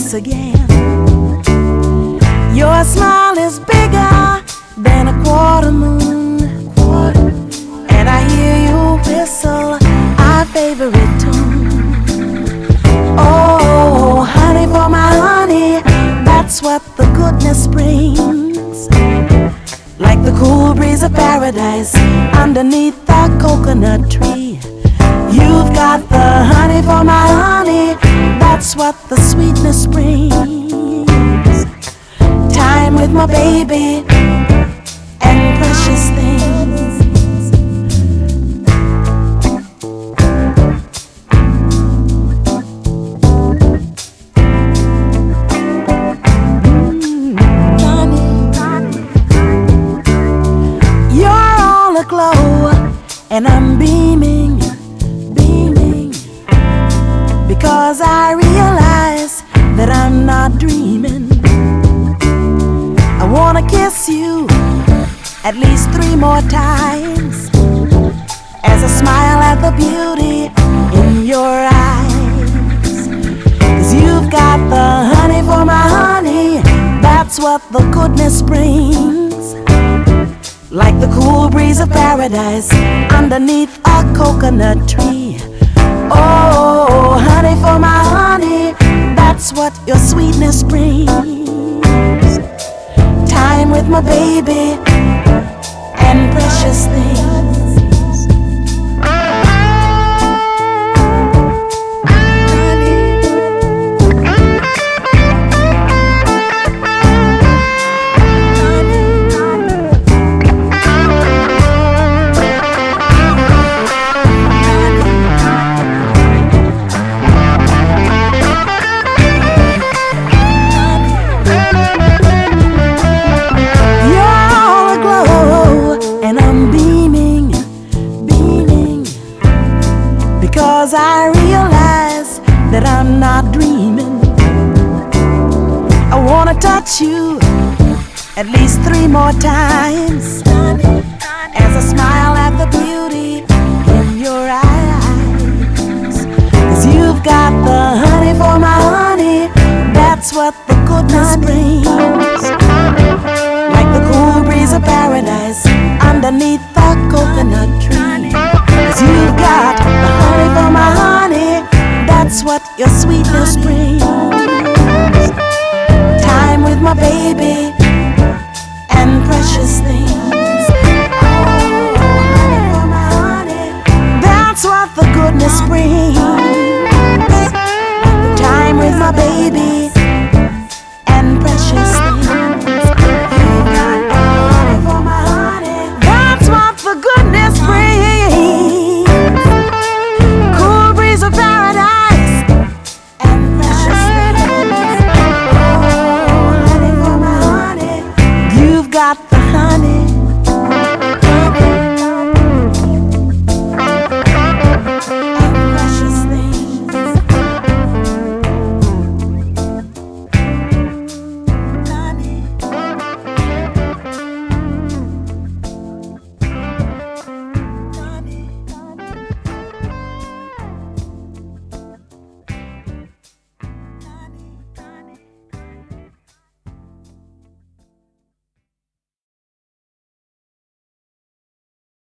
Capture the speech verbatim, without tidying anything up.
place again. Your smile is bigger than a quarter moon, and I hear you whistle our favorite tune. Oh, honey, for my honey, that's what the goodness brings. Like the cool breeze of paradise underneath the coconut tree. You've got the honey for my honey, that's what the sweetness brings. Time with my baby and precious things. You're all aglow and I'm beaming, beaming, because I realize that I'm not dreaming. I wanna kiss you at least three more times as I smile at the beauty in your eyes. 'Cause you've got the honey for my honey, that's what the goodness brings. Like the cool breeze of paradise underneath a coconut tree. Oh, honey for my honey, that's what your sweetness brings. Time with my baby and precious things. Because I realize that I'm not dreaming. I wanna touch you at least three more times as I smile at the beauty in your eyes. 'Cause you've got the honey for my honey, that's what the goodness brings. Like the cool breeze of paradise underneath the coconut tree. 'Cause you've got the honey for my honey, that's what your sweetness brings. Time with my baby and precious things. Oh, honey for my honey, that's what the goodness brings.